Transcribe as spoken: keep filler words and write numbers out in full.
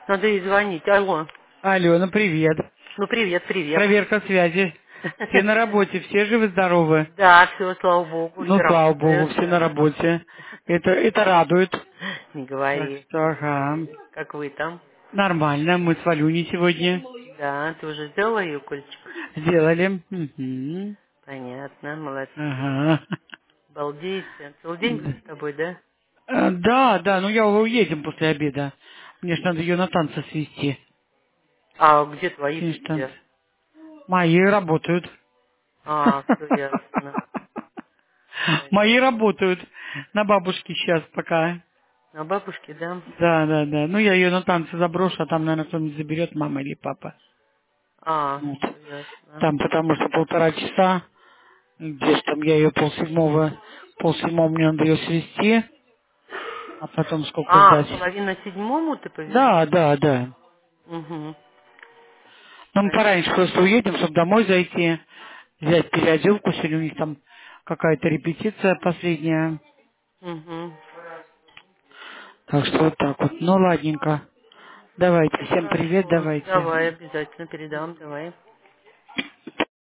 Надо ей звонить. Алло. Алена, привет. Ну, привет, привет. Проверка связи. Все на работе, все живы-здоровы. Да, все, слава богу, Ну, все слава богу, работают, все на да. работе. Это, это радует. Не Так говори. что, ага. Как вы там? Нормально, мы с Валюней сегодня Да, ты уже сделала ее кольчик? сделали. Мгм. Понятно, молодцы. Ага. Балдеете. Целый день Да, будет с тобой, да? Э, да, да, ну я уедем после обеда. Мне ж надо ее на танцы свести. А где твои-то Финиш танцы. все? Мои работают. А, все ясно. Мои Понятно. работают на бабушке сейчас пока. На бабушке, да? Да, да, да. Ну, я ее на танцы заброшу, а там, наверное, кто-нибудь заберет, мама или папа. А, Вот. все ясно. Там, потому что полтора часа, где-то там я ее полседьмого, полседьмого мне надо ее свести, а потом сколько А, ждать. половина седьмому ты Да, повезешь? да, да. Угу. Но мы пораньше Понятно. просто уедем, чтобы домой зайти, взять переоделку, сегодня у них там какая-то репетиция последняя. Угу. Так что вот так вот. Ну, ладненько. Давайте, всем привет, Хорошо. давайте. Давай, обязательно передам, давай.